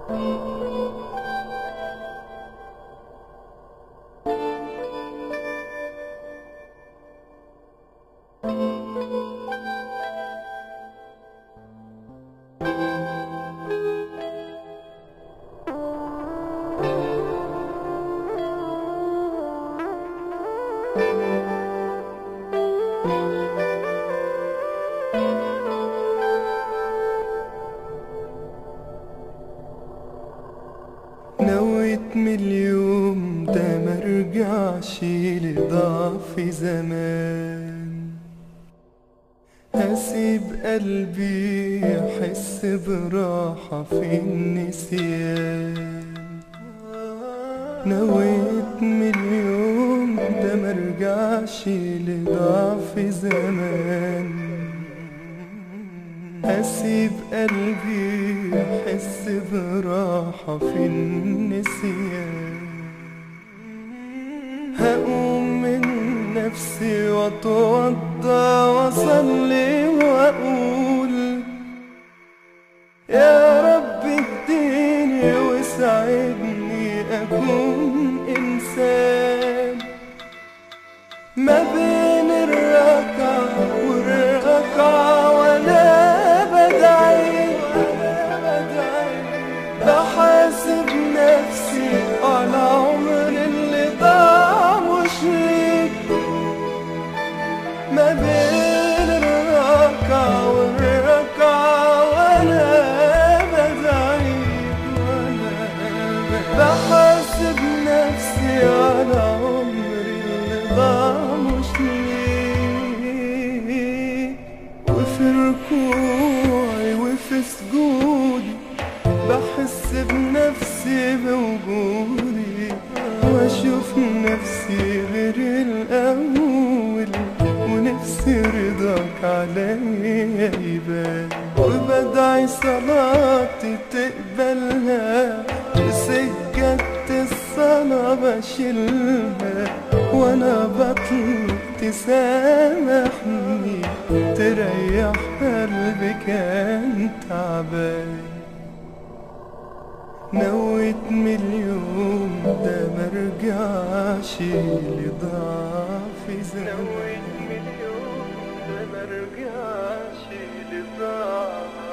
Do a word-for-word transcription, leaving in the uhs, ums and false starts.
نويت من اليوم ده مرجعش لضعف زمان، هسيب قلبي يحس براحة في النسيان. نويت من اليوم ده مرجعش لضعف زمان، هسيب قلبي يحس براحة في النسيان. هقوم من نفسي واتوضى واصلي واقول يا رب اهديني وساعدني اكون انسان. ما بين الركعة والركعة وانا بدعي بحاسب نفسي على عمر اللي ضاع مش ليك. ما بين الركعة والركعة وانا بدعي بحاسب نفسي على عمر اللي ضاع مش ليك. وفي ركوعي وفي سجودي بحس بنفسي بوجودي، واشوف نفسي غير الاول، ونفسي رضاك عليا يبان. وبدعي صلاتي تقبلها وسجدت الصلاة بشيلها، وانا بطلب تسامحني تريح قلبي كان تعبان. نويت من اليوم ده مرجعش لضعف زمان، نويت من اليوم ده مرجعش لضعف